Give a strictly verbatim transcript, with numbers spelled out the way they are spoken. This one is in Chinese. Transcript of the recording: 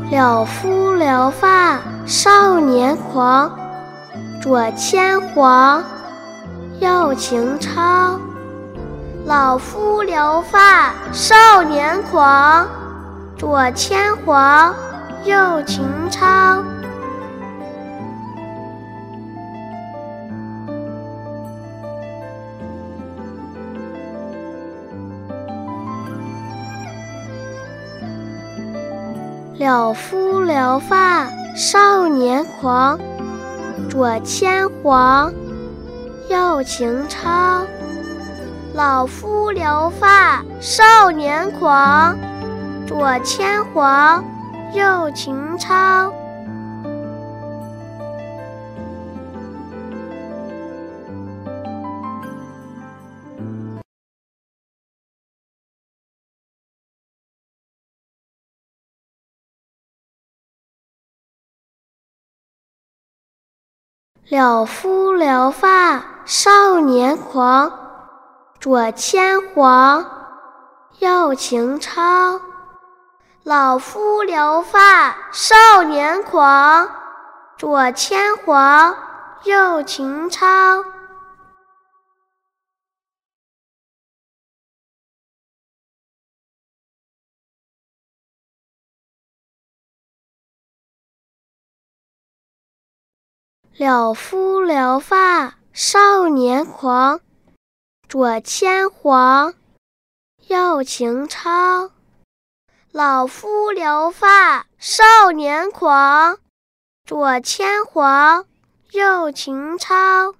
了肤聊发少年狂，左牵黄，右情操。老夫聊发少年狂，左牵黄，右情操。了肤聊发少年狂，左牵黄，右情操。老夫聊发少年狂，左牵黄，右情操。了肤聊发少年狂，左牵黄，右情操。老夫聊发少年狂，左牵黄，右情操。了肤聊发少年狂，左牵黄，右情操。老夫聊发少年狂，左牵黄，右情操。